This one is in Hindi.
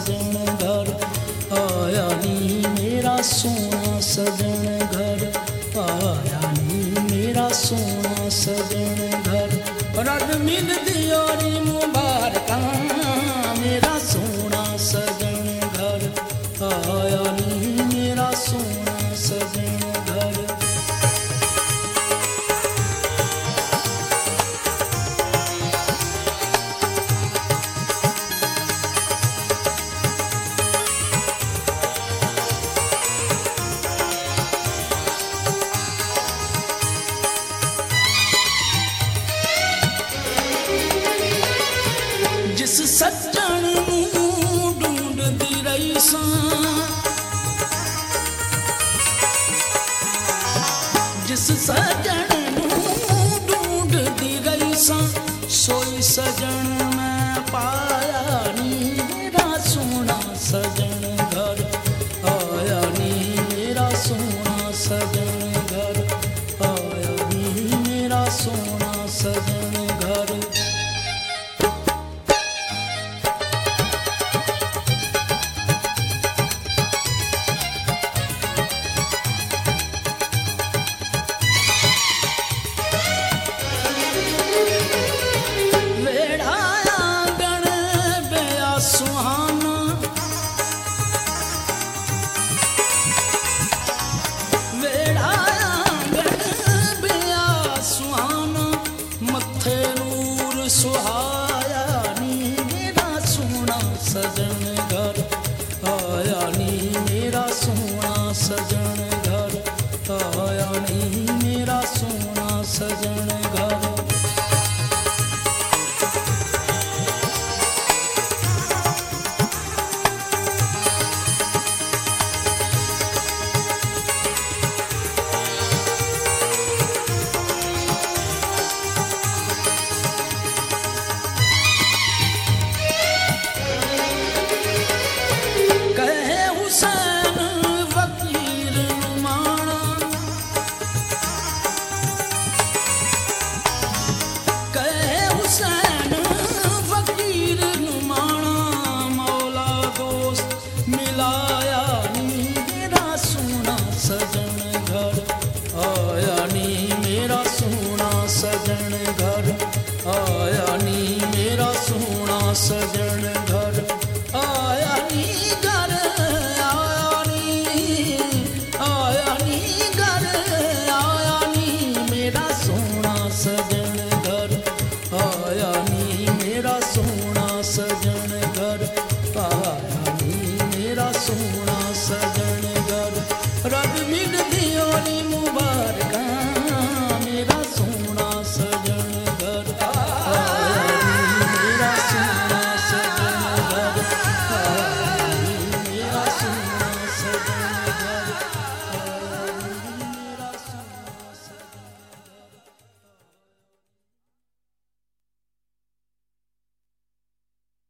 सजन घर आया नी मेरा सोना सजन घर आया नी मेरा सोना सजन घर रग मिल दियोरी मुबारक मेरा सोना सजन घर आया नी मेरा सोना सजन घर जिस सज्जन नूं ढूंढदी रही सां जिस सज्जन नूं ढूंढदी रही सां सोई सजन मैं पाया नी मेरा सोना सजन घर आया नी मेरा सोना सजन घर आया नी मेरा सोना सजन घर सुहाया नी मेरा सोना सजन घर आया नी मेरा सोना सजन घर आया नी मेरा सोना सजन घर मिलाया नी मेरा सोना सजन घर आया नी मेरा सोना सजन घर आया नी मेरा सोना सजन घर आया नी घर आया नी घर आया नी मेरा सोना सजन घर आया नी मेरा सोना सजन घर आया मेरा सोना सजन घर रब मिल दियोरी मुबारक मेरा सोना सजन घर आया मेरा सोना सजन घर